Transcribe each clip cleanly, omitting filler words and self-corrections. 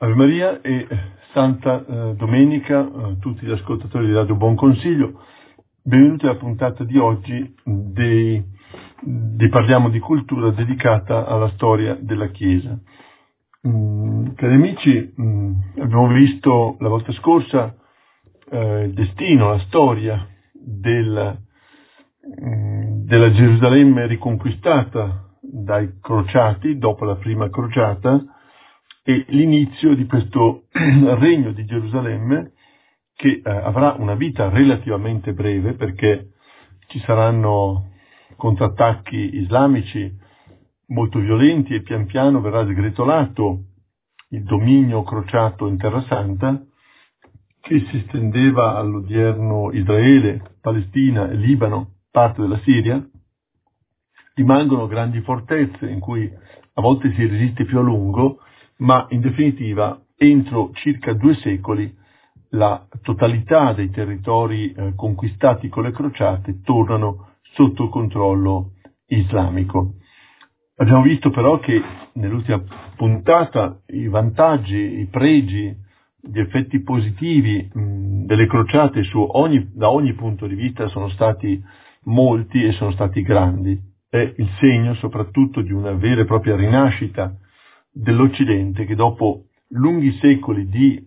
Ave Maria e Santa Domenica a tutti gli ascoltatori di Radio Buon Consiglio. Benvenuti alla puntata di oggi di Parliamo di Cultura, dedicata alla storia della Chiesa. Cari amici, abbiamo visto la volta scorsa il destino, la storia della Gerusalemme riconquistata dai crociati dopo la prima crociata e l'inizio di questo regno di Gerusalemme che avrà una vita relativamente breve, perché ci saranno contrattacchi islamici molto violenti e pian piano verrà sgretolato il dominio crociato in Terra Santa, che si estendeva all'odierno Israele, Palestina e Libano, parte della Siria. Rimangono grandi fortezze in cui a volte si resiste più a lungo, ma in definitiva entro circa 2 secoli la totalità dei territori conquistati con le crociate tornano sotto controllo islamico. Abbiamo visto però che nell'ultima puntata i vantaggi, i pregi, gli effetti positivi delle crociate da ogni punto di vista sono stati molti e sono stati grandi. È il segno soprattutto di una vera e propria rinascita dell'Occidente, che dopo lunghi secoli di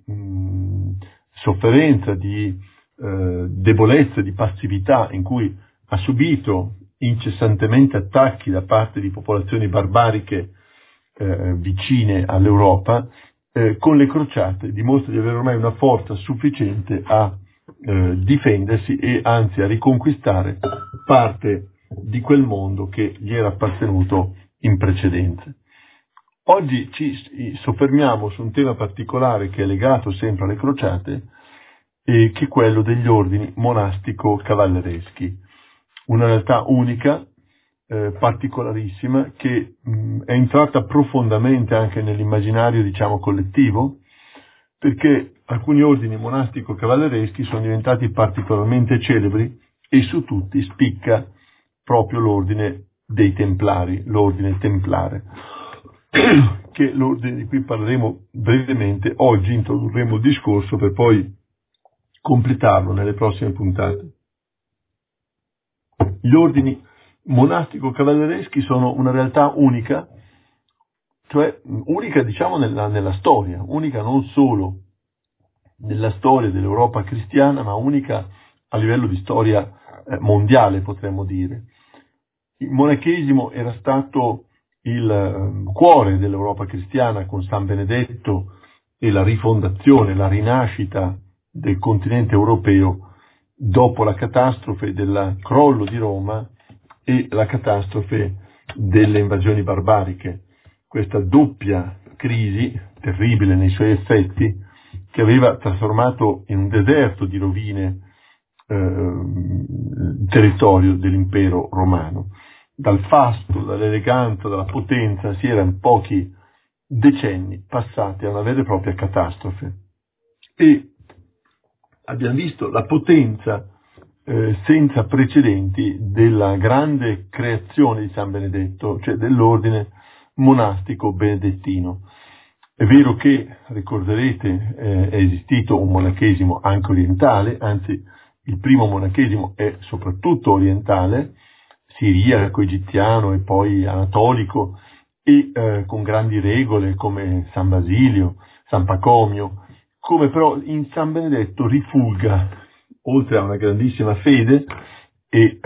sofferenza, di debolezza, di passività, in cui ha subito incessantemente attacchi da parte di popolazioni barbariche vicine all'Europa, con le crociate dimostra di avere ormai una forza sufficiente a difendersi e anzi a riconquistare parte di quel mondo che gli era appartenuto in precedenza. Oggi ci soffermiamo su un tema particolare che è legato sempre alle crociate, che è quello degli ordini monastico-cavallereschi. Una realtà unica, particolarissima, che è entrata profondamente anche nell'immaginario, collettivo, perché alcuni ordini monastico-cavallereschi sono diventati particolarmente celebri e su tutti spicca proprio l'ordine dei Templari, l'ordine templare, che è l'ordine di cui parleremo brevemente. Oggi introdurremo il discorso per poi completarlo nelle prossime puntate. Gli ordini monastico-cavallereschi sono una realtà unica, cioè unica nella storia, unica non solo nella storia dell'Europa cristiana, ma unica a livello di storia mondiale, potremmo dire. Il monachesimo era stato il cuore dell'Europa cristiana con San Benedetto e la rifondazione, la rinascita del continente europeo dopo la catastrofe del crollo di Roma e la catastrofe delle invasioni barbariche. Questa doppia crisi, terribile nei suoi effetti, che aveva trasformato in un deserto di rovine il territorio dell'impero romano. Dal fasto, dall'eleganza, dalla potenza si era in pochi decenni passati a una vera e propria catastrofe. E abbiamo visto la potenza senza precedenti della grande creazione di San Benedetto, cioè dell'ordine monastico benedettino. È vero che, ricorderete, è esistito un monachesimo anche orientale, anzi il primo monachesimo è soprattutto orientale, siriaco, egiziano e poi anatolico, e con grandi regole come San Basilio, San Pacomio, come però in San Benedetto rifulga, oltre a una grandissima fede e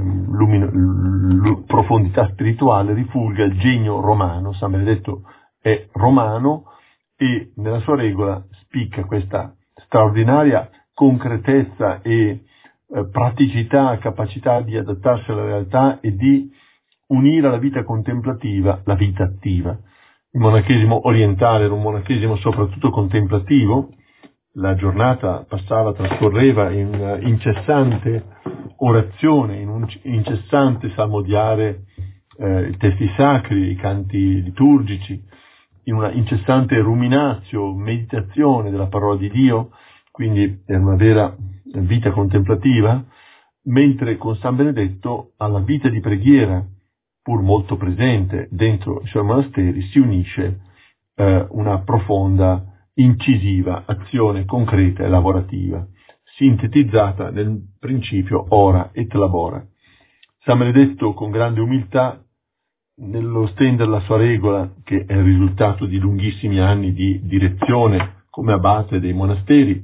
profondità spirituale, rifulga il genio romano. San Benedetto è romano e nella sua regola spicca questa straordinaria concretezza e praticità, capacità di adattarsi alla realtà e di unire alla vita contemplativa la vita attiva. Il monachesimo orientale era un monachesimo soprattutto contemplativo. La giornata trascorreva in incessante orazione, in un incessante salmodiare i testi sacri, i canti liturgici, in una incessante ruminatio, meditazione della parola di Dio, quindi era una vera vita contemplativa, mentre con San Benedetto alla vita di preghiera, pur molto presente dentro i suoi monasteri, si unisce una profonda incisiva azione concreta e lavorativa, sintetizzata nel principio ora et labora. San Benedetto, con grande umiltà, nello stendere la sua regola, che è il risultato di lunghissimi anni di direzione come abate dei monasteri,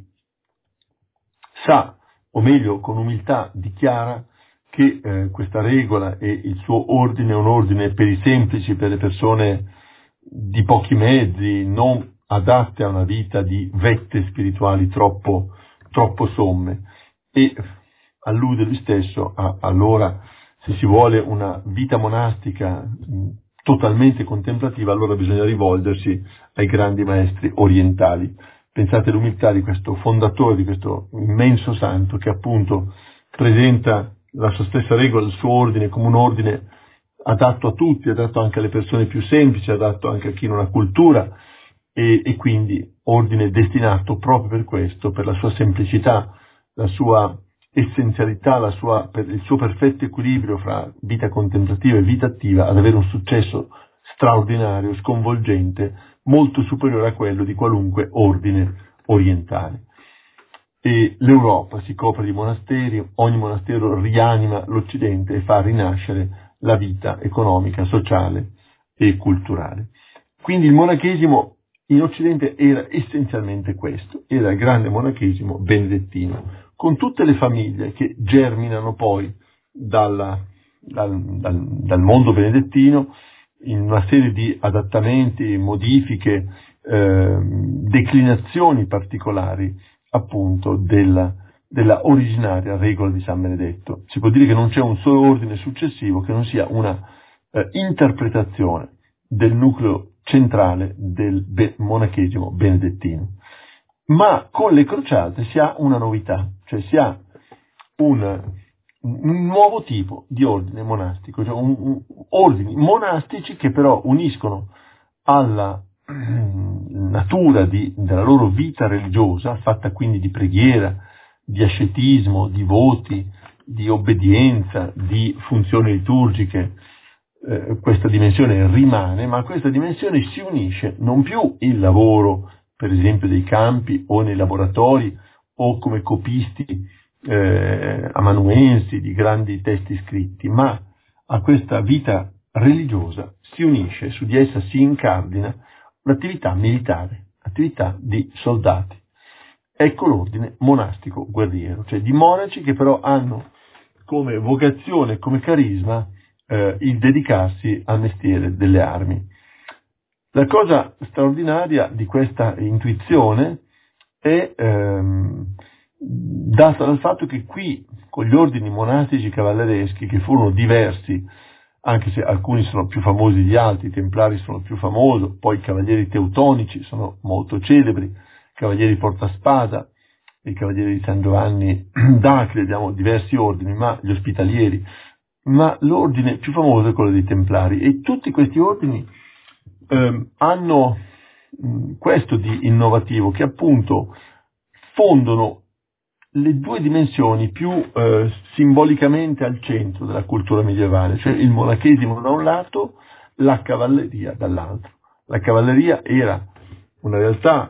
sa, o meglio con umiltà dichiara, che questa regola e il suo ordine è un ordine per i semplici, per le persone di pochi mezzi, non adatte a una vita di vette spirituali troppo somme, e allude lui stesso a allora, se si vuole una vita monastica totalmente contemplativa, allora bisogna rivolgersi ai grandi maestri orientali. Pensate all'umiltà di questo fondatore, di questo immenso santo, che appunto presenta la sua stessa regola, il suo ordine, come un ordine adatto a tutti, adatto anche alle persone più semplici, adatto anche a chi non ha cultura, e quindi ordine destinato proprio per questo, per la sua semplicità, la sua essenzialità, per il suo perfetto equilibrio fra vita contemplativa e vita attiva, ad avere un successo straordinario, sconvolgente, molto superiore a quello di qualunque ordine orientale. E l'Europa si copre di monasteri, ogni monastero rianima l'Occidente e fa rinascere la vita economica, sociale e culturale. Quindi il monachesimo in Occidente era essenzialmente questo, era il grande monachesimo benedettino, con tutte le famiglie che germinano poi dal mondo benedettino in una serie di adattamenti, modifiche, declinazioni particolari appunto della originaria regola di San Benedetto. Si può dire che non c'è un solo ordine successivo che non sia una interpretazione del nucleo centrale del monachesimo benedettino. Ma con le crociate si ha una novità, cioè si ha un nuovo tipo di ordine monastico, cioè ordini monastici che però uniscono alla natura della loro vita religiosa, fatta quindi di preghiera, di ascetismo, di voti, di obbedienza, di funzioni liturgiche. Questa dimensione rimane, ma a questa dimensione si unisce non più il lavoro, per esempio, dei campi o nei laboratori o come copisti amanuensi di grandi testi scritti, ma a questa vita religiosa si unisce, su di essa si incardina l'attività militare, attività di soldati. Ecco l'ordine monastico guerriero, cioè di monaci che però hanno come vocazione, come carisma, il dedicarsi al mestiere delle armi. La cosa straordinaria di questa intuizione è data dal fatto che qui, con gli ordini monastici cavallereschi, che furono diversi, anche se alcuni sono più famosi di altri, i templari sono più famosi, poi i cavalieri teutonici sono molto celebri, i cavalieri portaspada, i cavalieri di San Giovanni d'Acre, abbiamo diversi ordini, ma gli ospitalieri, ma l'ordine più famoso è quello dei templari, e tutti questi ordini hanno questo di innovativo, che appunto fondono le due dimensioni più simbolicamente al centro della cultura medievale, cioè il monachesimo da un lato, la cavalleria dall'altro. La cavalleria era una realtà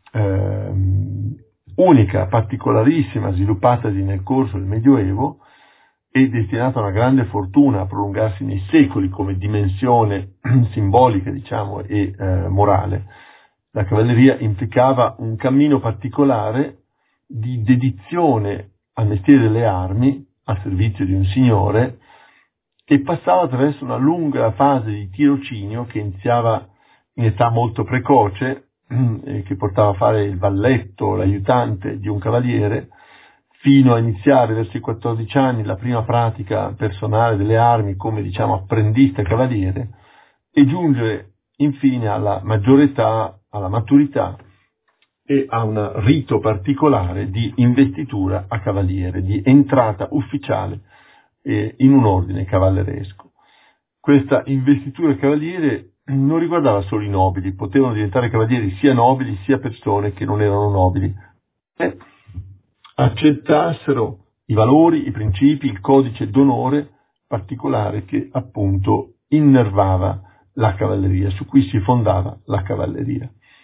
unica, particolarissima, sviluppatasi nel corso del Medioevo e destinata a una grande fortuna, a prolungarsi nei secoli come dimensione simbolica, diciamo, e morale. La cavalleria implicava un cammino particolare di dedizione al mestiere delle armi, al servizio di un signore, e passava attraverso una lunga fase di tirocinio che iniziava in età molto precoce, che portava a fare il valletto, l'aiutante di un cavaliere, fino a iniziare verso i 14 anni la prima pratica personale delle armi come, diciamo, apprendista cavaliere, e giungere infine alla maggiore età, alla maturità e a un rito particolare di investitura a cavaliere, di entrata ufficiale in un ordine cavalleresco. Questa investitura a cavaliere non riguardava solo i nobili, potevano diventare cavalieri sia nobili sia persone che non erano nobili, e accettassero i valori, i principi, il codice d'onore particolare che appunto innervava la cavalleria, su cui si fondava la cavalleria.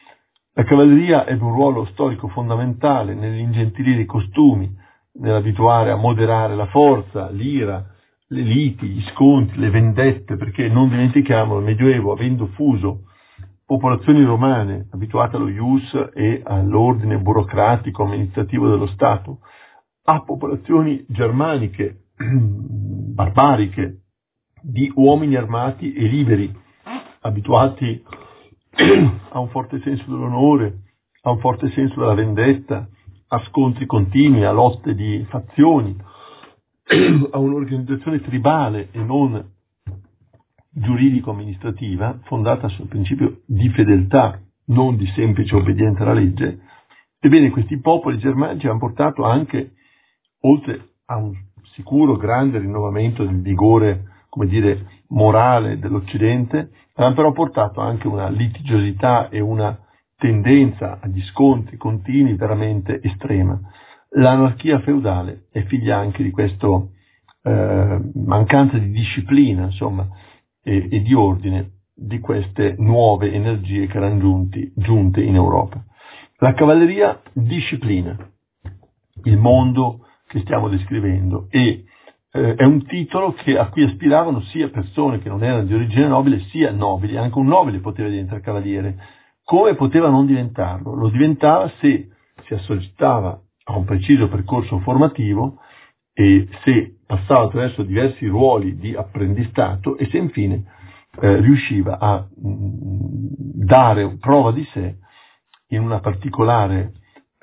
La cavalleria ebbe un ruolo storico fondamentale nell'ingentilire i costumi, nell'abituare a moderare la forza, l'ira, le liti, gli scontri, le vendette, perché non dimentichiamo il Medioevo, avendo fuso popolazioni romane abituate allo ius e all'ordine burocratico amministrativo dello Stato, a popolazioni germaniche, barbariche, di uomini armati e liberi, abituati a un forte senso dell'onore, a un forte senso della vendetta, a scontri continui, a lotte di fazioni, a un'organizzazione tribale e non giuridico-amministrativa, fondata sul principio di fedeltà, non di semplice obbedienza alla legge. Ebbene, questi popoli germanici hanno portato anche, oltre a un sicuro grande rinnovamento del vigore, come dire, morale dell'Occidente, hanno però portato anche una litigiosità e una tendenza agli scontri continui veramente estrema. L'anarchia feudale è figlia anche di questo mancanza di disciplina, insomma, e di ordine di queste nuove energie che erano giunte in Europa. La cavalleria disciplina il mondo che stiamo descrivendo e è un titolo a cui aspiravano sia persone che non erano di origine nobile, sia nobili. Anche un nobile poteva diventare cavaliere. Come poteva non diventarlo? Lo diventava se si assoggettava a un preciso percorso formativo e se passava attraverso diversi ruoli di apprendistato e se infine riusciva a dare prova di sé in un particolare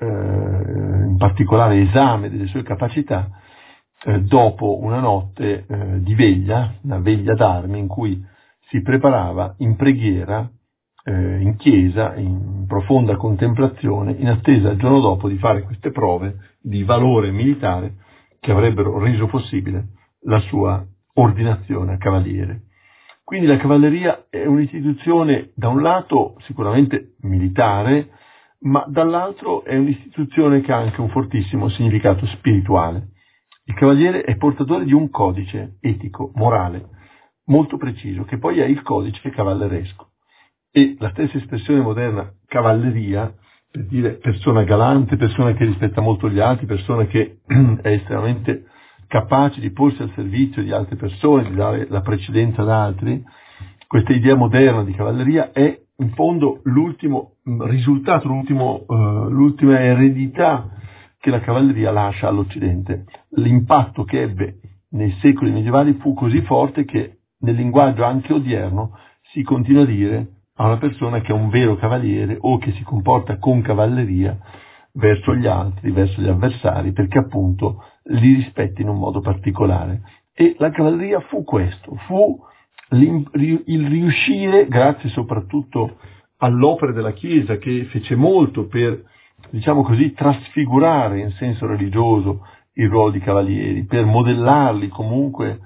esame delle sue capacità dopo una notte di veglia, una veglia d'armi in cui si preparava in preghiera in chiesa, in profonda contemplazione, in attesa il giorno dopo di fare queste prove di valore militare che avrebbero reso possibile la sua ordinazione a cavaliere. Quindi la cavalleria è un'istituzione da un lato sicuramente militare, ma dall'altro è un'istituzione che ha anche un fortissimo significato spirituale. Il cavaliere è portatore di un codice etico, morale, molto preciso, che poi è il codice cavalleresco. E la stessa espressione moderna cavalleria, per dire persona galante, persona che rispetta molto gli altri, persona che è estremamente capace di porsi al servizio di altre persone, di dare la precedenza ad altri, questa idea moderna di cavalleria è in fondo l'ultimo risultato, l'ultima eredità che la cavalleria lascia all'Occidente. L'impatto che ebbe nei secoli medievali fu così forte che nel linguaggio anche odierno si continua a dire a una persona che è un vero cavaliere o che si comporta con cavalleria verso gli altri, verso gli avversari, perché appunto li rispetti in un modo particolare. E la cavalleria fu questo, fu il riuscire, grazie soprattutto all'opera della Chiesa che fece molto per, diciamo così, trasfigurare in senso religioso il ruolo di cavalieri, per modellarli comunque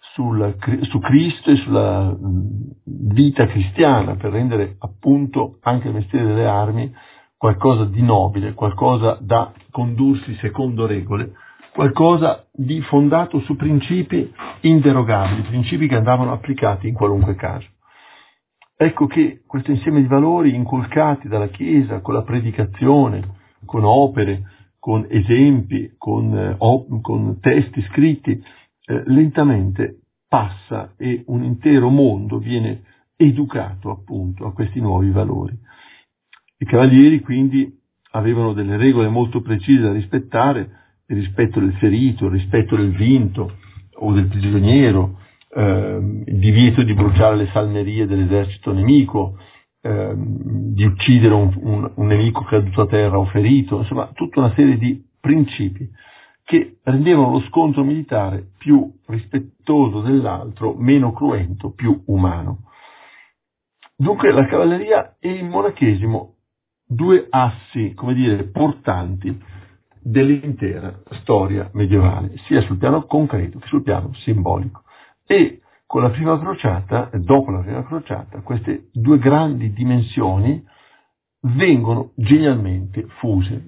su Cristo e sulla vita cristiana, per rendere appunto anche il mestiere delle armi qualcosa di nobile, qualcosa da condursi secondo regole, qualcosa di fondato su principi inderogabili, principi che andavano applicati in qualunque caso. Ecco che questo insieme di valori inculcati dalla Chiesa, con la predicazione, con opere, con esempi, con testi scritti, lentamente passa e un intero mondo viene educato appunto a questi nuovi valori. I cavalieri quindi avevano delle regole molto precise da rispettare, il rispetto del ferito, il rispetto del vinto o del prigioniero, il divieto di bruciare le salmerie dell'esercito nemico, di uccidere un nemico caduto a terra o ferito, insomma tutta una serie di principi che rendevano lo scontro militare più rispettoso dell'altro, meno cruento, più umano. Dunque la cavalleria e il monachesimo, due assi, come dire, portanti dell'intera storia medievale, sia sul piano concreto che sul piano simbolico. E con la prima crociata, dopo la prima crociata, queste due grandi dimensioni vengono genialmente fuse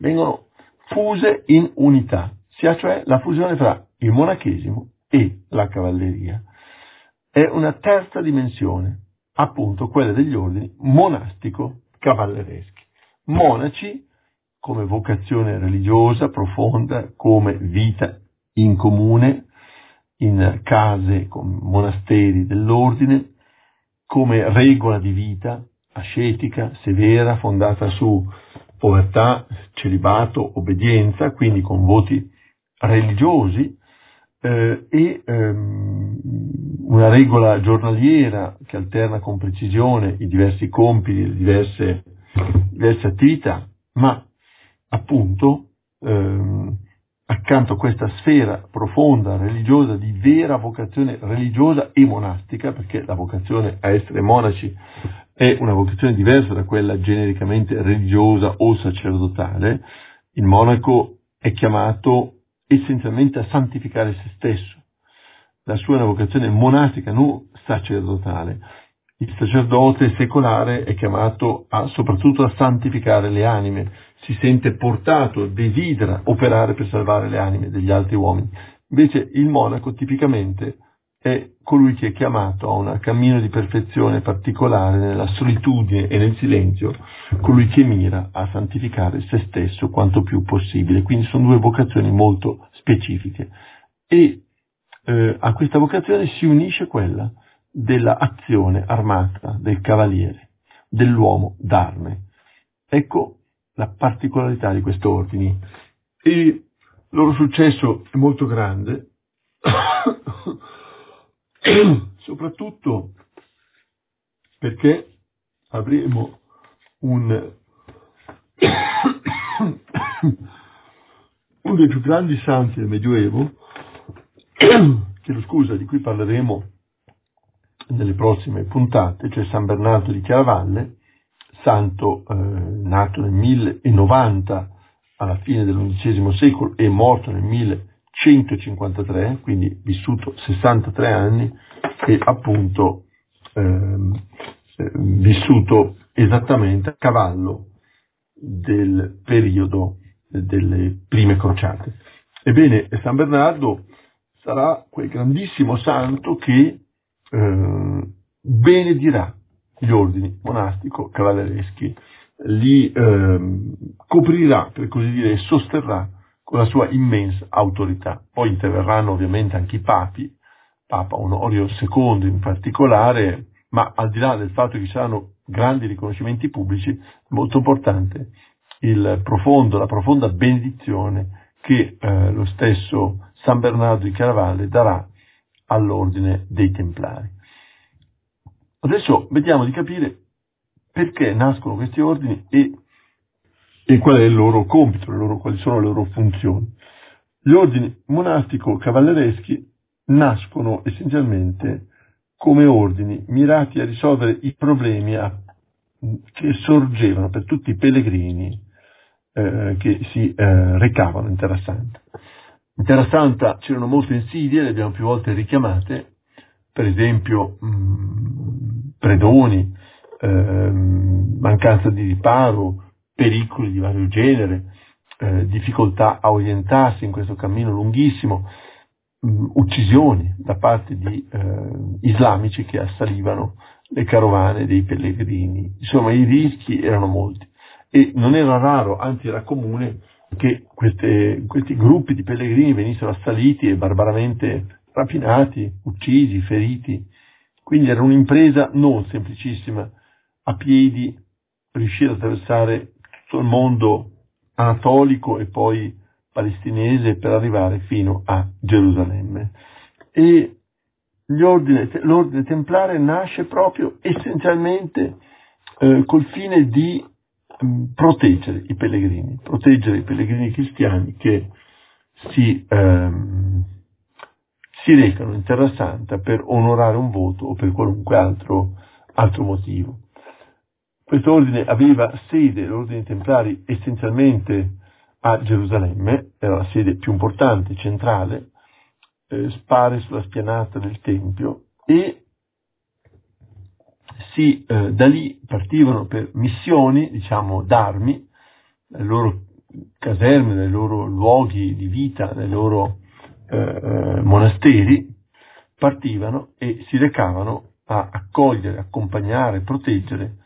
in unità, sia cioè la fusione fra il monachesimo e la cavalleria. È una terza dimensione, appunto quella degli ordini monastico-cavallereschi. monaci come vocazione religiosa profonda, come vita in comune, in case, con monasteri dell'ordine, come regola di vita ascetica, severa, fondata su povertà, celibato, obbedienza, quindi con voti religiosi, e una regola giornaliera che alterna con precisione i diversi compiti, le diverse attività, ma appunto accanto a questa sfera profonda, religiosa, di vera vocazione religiosa e monastica, perché la vocazione a essere monaci è una vocazione diversa da quella genericamente religiosa o sacerdotale, il monaco è chiamato essenzialmente a santificare se stesso. La sua è una vocazione monastica, non sacerdotale. Il sacerdote secolare è chiamato soprattutto a santificare le anime, si sente portato, desidera operare per salvare le anime degli altri uomini. Invece il monaco tipicamente è colui che è chiamato a un cammino di perfezione particolare nella solitudine e nel silenzio, colui che mira a santificare se stesso quanto più possibile. Quindi sono due vocazioni molto specifiche e a questa vocazione si unisce quella della azione armata del cavaliere, dell'uomo d'arme. Ecco la particolarità di questi ordini. E il loro successo è molto grande, soprattutto perché avremo uno dei più grandi santi del Medioevo, di cui parleremo nelle prossime puntate, cioè San Bernardo di Chiaravalle, santo nato nel 1090 alla fine dell'XI secolo e morto nel 1153, quindi vissuto 63 anni e appunto vissuto esattamente a cavallo del periodo delle prime crociate. Ebbene, San Bernardo sarà quel grandissimo santo che benedirà gli ordini monastico-cavallereschi, li coprirà, per così dire, e sosterrà con la sua immensa autorità. Poi interverranno ovviamente anche i papi, Papa Onorio II in particolare, ma al di là del fatto che ci saranno grandi riconoscimenti pubblici, è molto importante la profonda benedizione che lo stesso San Bernardo di Chiaravalle darà all'ordine dei Templari. Adesso vediamo di capire perché nascono questi ordini e qual è il loro compito, quali sono le loro funzioni. Gli ordini monastico-cavallereschi nascono essenzialmente come ordini mirati a risolvere i problemi che sorgevano per tutti i pellegrini che si recavano in Terra Santa. In Terra Santa c'erano molte insidie, le abbiamo più volte richiamate, per esempio predoni, mancanza di riparo, pericoli di vario genere, difficoltà a orientarsi in questo cammino lunghissimo, uccisioni da parte di islamici che assalivano le carovane dei pellegrini. Insomma, i rischi erano molti e non era raro, anzi era comune, che questi gruppi di pellegrini venissero assaliti e barbaramente rapinati, uccisi, feriti. Quindi era un'impresa non semplicissima, a piedi, riuscire ad attraversare tutto il mondo anatolico e poi palestinese per arrivare fino a Gerusalemme. E l'ordine templare nasce proprio essenzialmente col fine di proteggere i pellegrini cristiani che si recano in Terra Santa per onorare un voto o per qualunque altro motivo. Questo ordine aveva sede, l'ordine templari, essenzialmente a Gerusalemme, era la sede più importante, centrale, spare sulla spianata del Tempio, e da lì partivano per missioni, d'armi, dalle loro caserme, dai loro luoghi di vita, dai loro monasteri, partivano e si recavano a accogliere, accompagnare, proteggere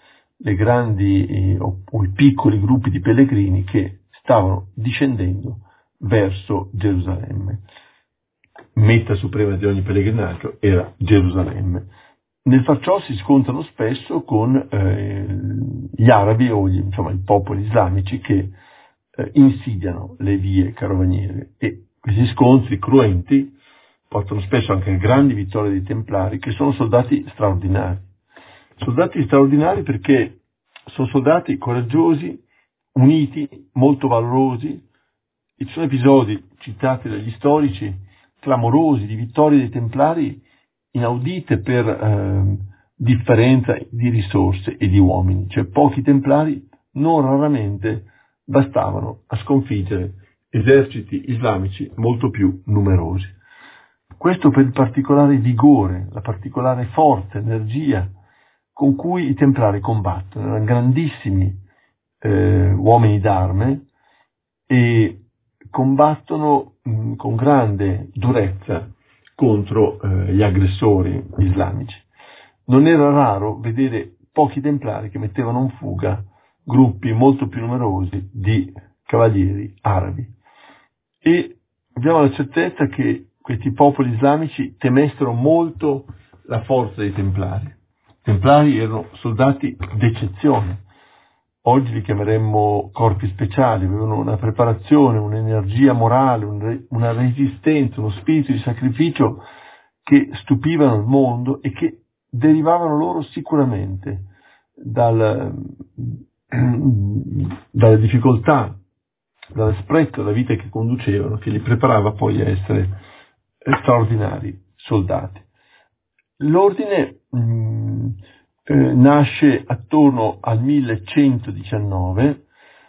le grandi o i piccoli gruppi di pellegrini che stavano discendendo verso Gerusalemme. Meta suprema di ogni pellegrinaggio era Gerusalemme. Nel far ciò si scontrano spesso con gli arabi o i popoli islamici che insidiano le vie carovaniere, e questi scontri cruenti portano spesso anche a grandi vittorie dei Templari, che sono soldati straordinari. Soldati straordinari perché sono soldati coraggiosi, uniti, molto valorosi. Ci sono episodi citati dagli storici clamorosi di vittorie dei Templari inaudite per differenza di risorse e di uomini. Cioè pochi Templari non raramente bastavano a sconfiggere eserciti islamici molto più numerosi. Questo per il particolare vigore, la particolare forza, energia con cui i Templari combattono. Erano grandissimi uomini d'arme e combattono con grande durezza contro gli aggressori islamici. Non era raro vedere pochi Templari che mettevano in fuga gruppi molto più numerosi di cavalieri arabi. E abbiamo la certezza che questi popoli islamici temessero molto la forza dei Templari. I Templari erano soldati d'eccezione. Oggi li chiameremmo corpi speciali, avevano una preparazione, un'energia morale, una resistenza, uno spirito di sacrificio che stupivano il mondo e che derivavano loro sicuramente dalle difficoltà, dall'aspetto della vita che conducevano, che li preparava poi a essere straordinari soldati. L'ordine nasce attorno al 1119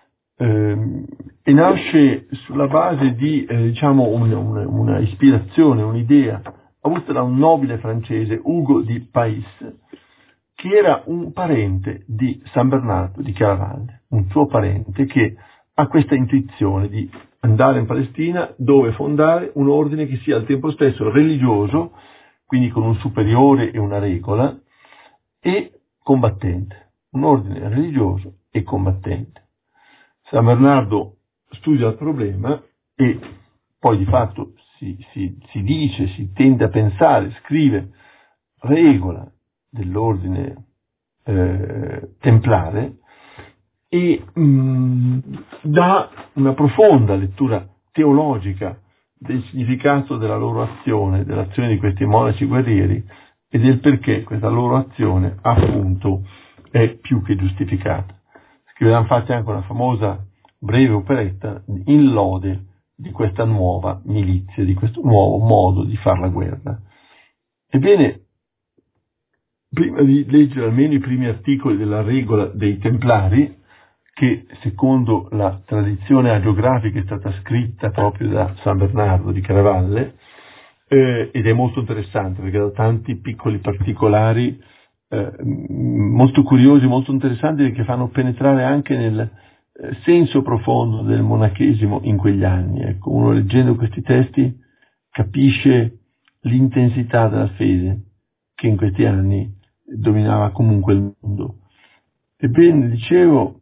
e nasce sulla base di una ispirazione, un'idea avuta da un nobile francese, Ugo di Pais, che era un parente di San Bernardo di Chiaravalle, un suo parente che ha questa intuizione di andare in Palestina dove fondare un ordine che sia al tempo stesso religioso, quindi con un superiore e una regola, e combattente, un ordine religioso e combattente. San Bernardo studia il problema e poi di fatto si dice, si tende a pensare, scrive regola dell'ordine templare e dà una profonda lettura teologica del significato della loro azione, dell'azione di questi monaci guerrieri e del perché questa loro azione appunto è più che giustificata. Scriverà infatti anche una famosa breve operetta in lode di questa nuova milizia, di questo nuovo modo di fare la guerra. Ebbene, prima di leggere almeno i primi articoli della regola dei Templari, che secondo la tradizione agiografica è stata scritta proprio da San Bernardo di Chiaravalle, ed è molto interessante perché ha tanti piccoli particolari molto curiosi, molto interessanti, che fanno penetrare anche nel senso profondo del monachesimo in quegli anni. Ecco, uno leggendo questi testi capisce l'intensità della fede che in questi anni dominava comunque il mondo. Ebbene, dicevo,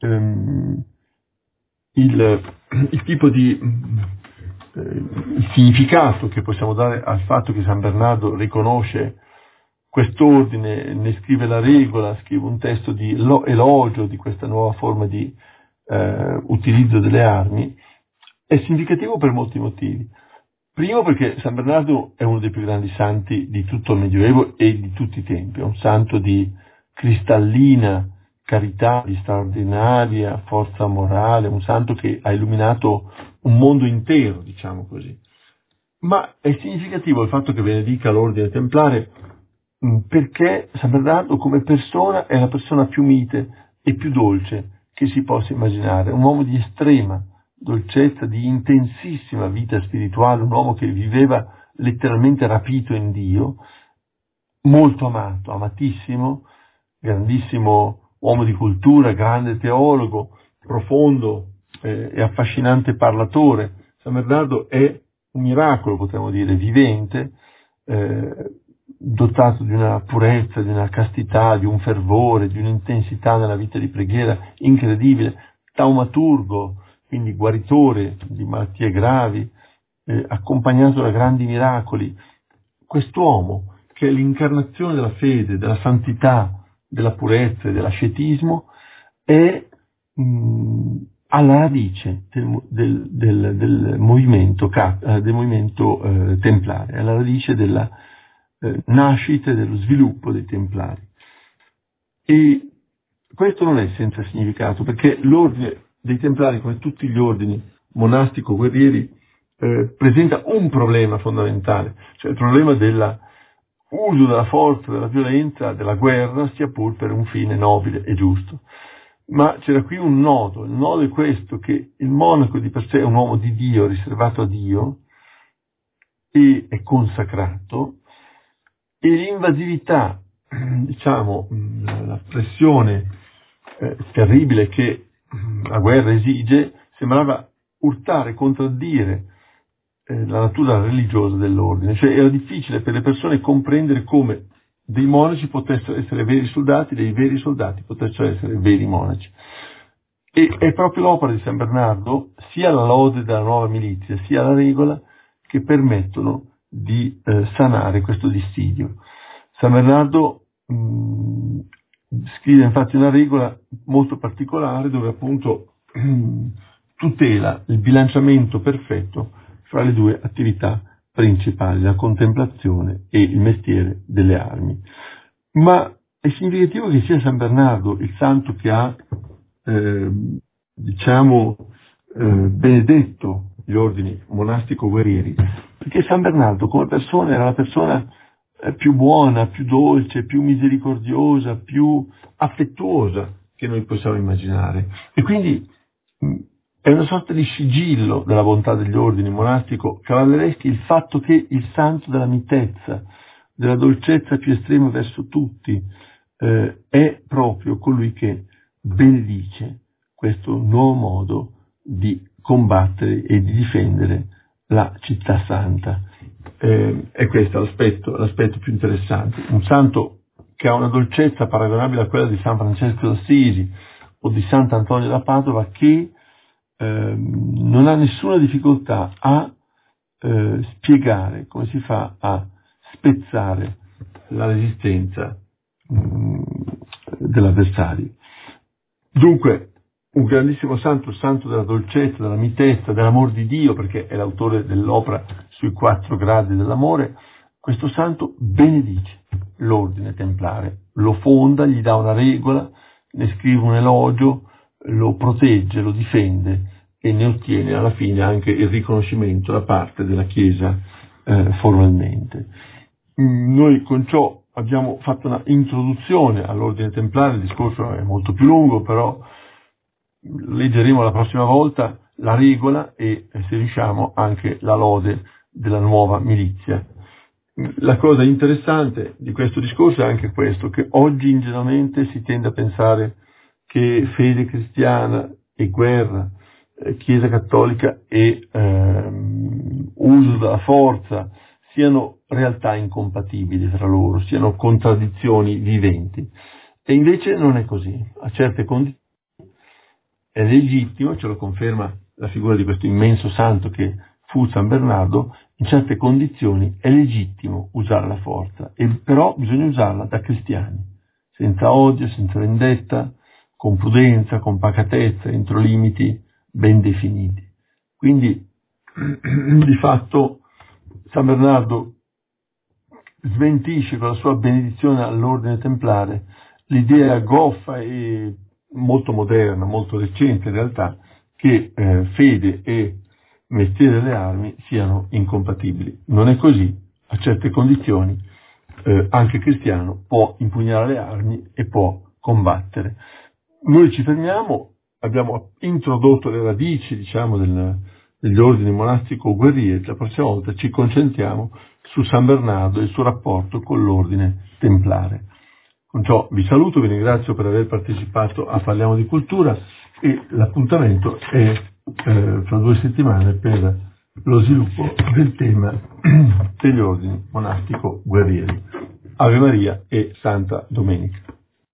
il tipo di il significato che possiamo dare al fatto che San Bernardo riconosce quest'ordine, ne scrive la regola, scrive un testo di elogio di questa nuova forma di utilizzo delle armi, è significativo per molti motivi. Primo perché San Bernardo è uno dei più grandi santi di tutto il Medioevo e di tutti i tempi, è un santo di cristallina carità, di straordinaria forza morale, un santo che ha illuminato un mondo intero, diciamo così. Ma è significativo il fatto che benedica l'ordine templare perché San Bernardo come persona è la persona più mite e più dolce che si possa immaginare, un uomo di estrema dolcezza, di intensissima vita spirituale, un uomo che viveva letteralmente rapito in Dio, molto amato, amatissimo, grandissimo uomo di cultura, grande teologo, profondo e affascinante parlatore. San Bernardo è un miracolo, potremmo dire, vivente, dotato di una purezza, di una castità, di un fervore, di un'intensità nella vita di preghiera incredibile, taumaturgo, quindi guaritore di malattie gravi, accompagnato da grandi miracoli. Quest'uomo, che è l'incarnazione della fede, della santità, della purezza e dell'ascetismo, è alla radice del movimento templare, alla radice della nascita e dello sviluppo dei templari. E questo non è senza significato, perché l'ordine dei templari, come tutti gli ordini monastico-guerrieri, presenta un problema fondamentale, cioè il problema dell'uso della forza, della violenza, della guerra, sia pur per un fine nobile e giusto. Ma c'era qui un nodo, il nodo è questo, che il monaco di per sé è un uomo di Dio, riservato a Dio, e è consacrato, e l'invasività, diciamo, la pressione terribile che la guerra esige, sembrava urtare, contraddire la natura religiosa dell'ordine, cioè era difficile per le persone comprendere come dei monaci potessero essere veri soldati, dei veri soldati potessero essere veri monaci. E è proprio l'opera di San Bernardo, sia la lode della nuova milizia, sia la regola, che permettono di sanare questo dissidio. San Bernardo scrive infatti una regola molto particolare dove appunto tutela il bilanciamento perfetto fra le due attività principali, la contemplazione e il mestiere delle armi. Ma è significativo che sia San Bernardo il santo che ha, benedetto gli ordini monastico-guerrieri, perché San Bernardo come persona era la persona più buona, più dolce, più misericordiosa, più affettuosa che noi possiamo immaginare. E quindi è una sorta di sigillo della bontà degli ordini monastico-cavallereschi il fatto che il santo della mitezza, della dolcezza più estrema verso tutti, è proprio colui che benedice questo nuovo modo di combattere e di difendere la città santa. E questo è l'aspetto più interessante. Un santo che ha una dolcezza paragonabile a quella di San Francesco d'Assisi o di Sant'Antonio da Padova, che non ha nessuna difficoltà a spiegare come si fa a spezzare la resistenza dell'avversario. Dunque, un grandissimo santo, il santo della dolcezza, della mitezza, dell'amor di Dio, perché è l'autore dell'opera sui 4 gradi dell'amore. Questo santo benedice l'ordine templare, lo fonda, gli dà una regola, ne scrive un elogio, lo protegge, lo difende e ne ottiene alla fine anche il riconoscimento da parte della Chiesa formalmente. Noi con ciò abbiamo fatto una introduzione all'ordine templare, il discorso è molto più lungo, però leggeremo la prossima volta la regola e, se riusciamo, anche la lode della nuova milizia. La cosa interessante di questo discorso è anche questo, che oggi ingenuamente si tende a pensare che fede cristiana e guerra, Chiesa cattolica e uso della forza siano realtà incompatibili tra loro, siano contraddizioni viventi. E invece non è così. A certe condizioni è legittimo, ce lo conferma la figura di questo immenso santo che fu San Bernardo, in certe condizioni è legittimo usare la forza, e però bisogna usarla da cristiani, senza odio, senza vendetta, con prudenza, con pacatezza, entro limiti ben definiti. Quindi, di fatto, San Bernardo smentisce con la sua benedizione all'ordine templare l'idea goffa e molto moderna, molto recente in realtà, che fede e mestiere delle armi siano incompatibili. Non è così. A certe condizioni anche il cristiano può impugnare le armi e può combattere. Noi ci fermiamo, abbiamo introdotto le radici, degli ordini monastico-guerrieri. La prossima volta ci concentriamo su San Bernardo e il suo rapporto con l'ordine templare. Con ciò vi saluto, vi ringrazio per aver partecipato a Parliamo di Cultura e l'appuntamento è fra 2 settimane per lo sviluppo del tema degli ordini monastico-guerrieri. Ave Maria e Santa Domenica.